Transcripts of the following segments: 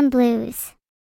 some blues.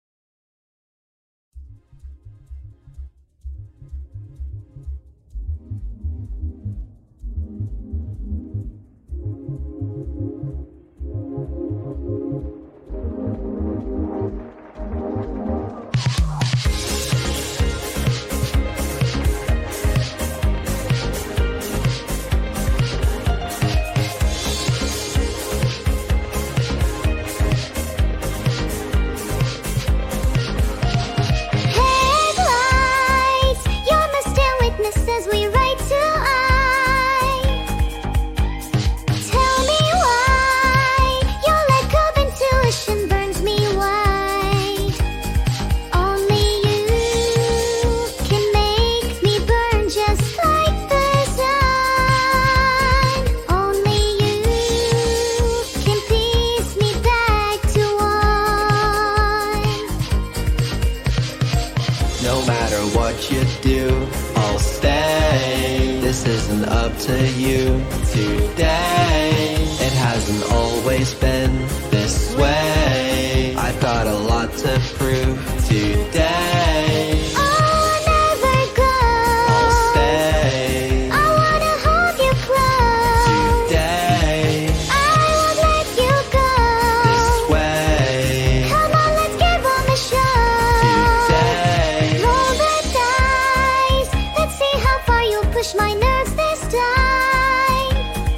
No matter what you do, I'll stay. This isn't up to you today. It hasn't always been this way. I've got a lot to prove today. I'll never go. I'll stay. I wanna hold you close. Today. I won't let you go. This way. Come on, let's give 'em a show. Today. Roll the dice. Let's see how far you'll push my nerves this time.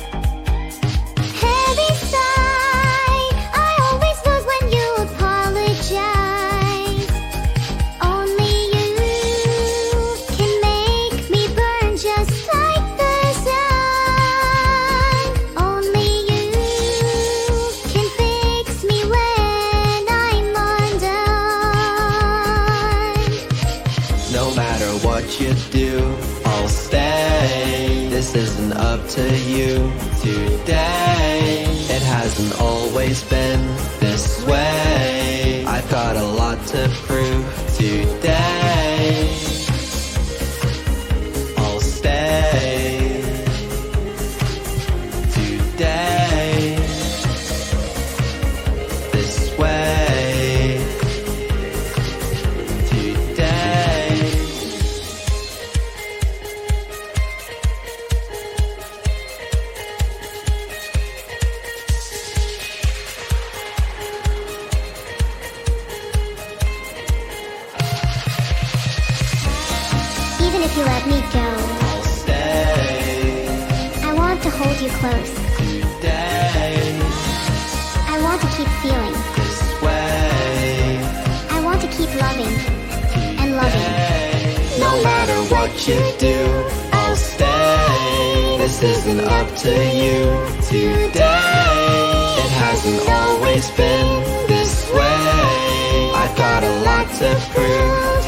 Heavy sigh. I always lose when you apologize. Only you can make me burn just like the sun. Only you can fix me when I'm undone. No matter what you do, I'll stay. This isn't up to you today. It hasn't always been this way. I've got a lot to prove today. I'll stay today. This way today. Even if you let me go, I'll stay I want to hold you close. today. I want to keep feeling. This way I want to keep loving and loving. today. No matter what you do, I'll stay. This isn't up to you today. It hasn't always been this way. I've got a lot to prove